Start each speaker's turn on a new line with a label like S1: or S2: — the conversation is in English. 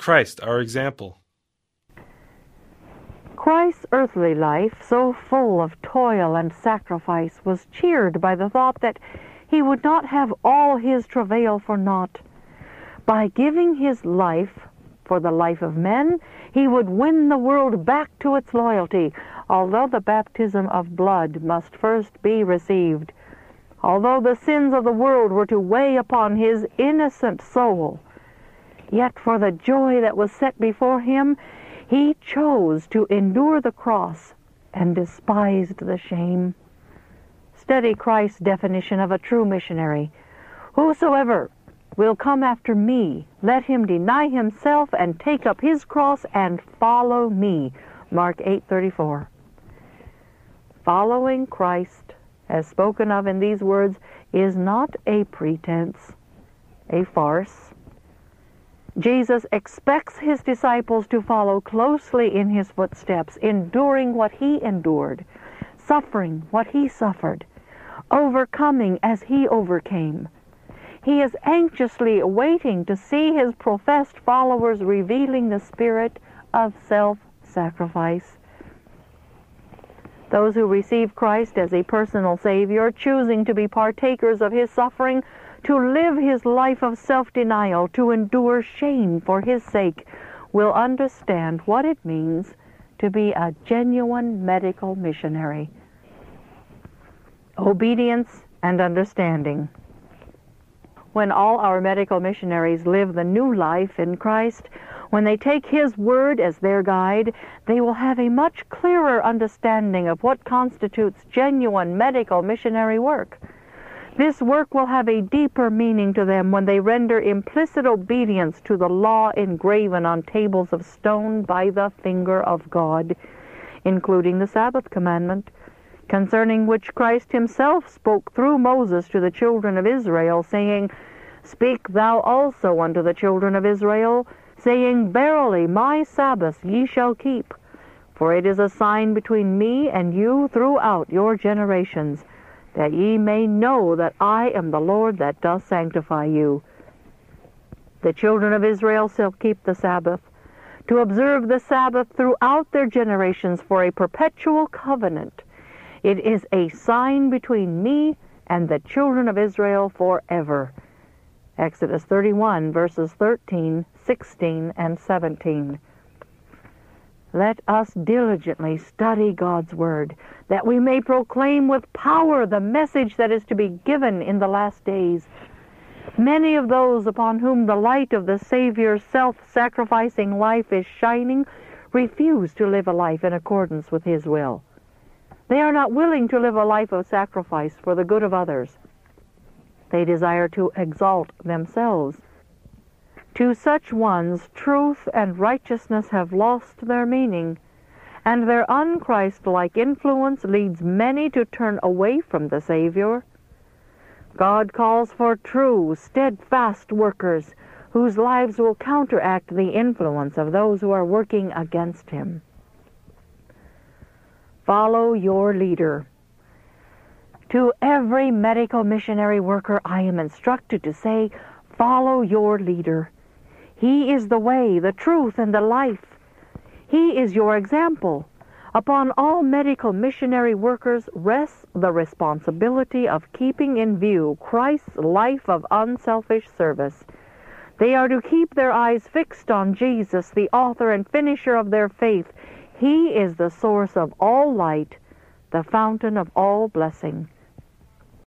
S1: Christ our example?
S2: Christ's earthly life, so full of toil and sacrifice, was cheered by the thought that he would not have all his travail for naught. By giving his life for the life of men, he would win the world back to its loyalty, although the baptism of blood must first be received. Although the sins of the world were to weigh upon his innocent soul, yet for the joy that was set before him, he chose to endure the cross and despised the shame. Study Christ's definition of a true missionary. Whosoever will come after me, let him deny himself and take up his cross and follow me. Mark 8:34. Following Christ, as spoken of in these words, is not a pretense, a farce. Jesus expects his disciples to follow closely in his footsteps, enduring what he endured, suffering what he suffered, overcoming as he overcame. He is anxiously waiting to see his professed followers revealing the spirit of self-sacrifice. Those who receive Christ as a personal Savior, choosing to be partakers of his suffering, to live his life of self-denial, to endure shame for his sake, will understand what it means to be a genuine medical missionary. Obedience and understanding. When all our medical missionaries live the new life in Christ, when they take his word as their guide, they will have a much clearer understanding of what constitutes genuine medical missionary work. This work will have a deeper meaning to them when they render implicit obedience to the law engraven on tables of stone by the finger of God, including the Sabbath commandment, concerning which Christ himself spoke through Moses to the children of Israel, saying, Speak thou also unto the children of Israel, saying, Verily my Sabbath ye shall keep, for it is a sign between me and you throughout your generations, that ye may know that I am the Lord that doth sanctify you. The children of Israel shall keep the Sabbath, to observe the Sabbath throughout their generations for a perpetual covenant. It is a sign between me and the children of Israel forever. Exodus 31, verses 13, 16, and 17. Let us diligently study God's Word, that we may proclaim with power the message that is to be given in the last days. Many of those upon whom the light of the Savior's self-sacrificing life is shining refuse to live a life in accordance with his will. They are not willing to live a life of sacrifice for the good of others. They desire to exalt themselves. To such ones, truth and righteousness have lost their meaning, and their un-Christ-like influence leads many to turn away from the Savior. God calls for true, steadfast workers whose lives will counteract the influence of those who are working against him. Follow your leader. To every medical missionary worker I am instructed to say, follow your leader. He is the way, the truth, and the life. He is your example. Upon all medical missionary workers rests the responsibility of keeping in view Christ's life of unselfish service. They are to keep their eyes fixed on Jesus, the author and finisher of their faith. He is the source of all light, the fountain of all blessing.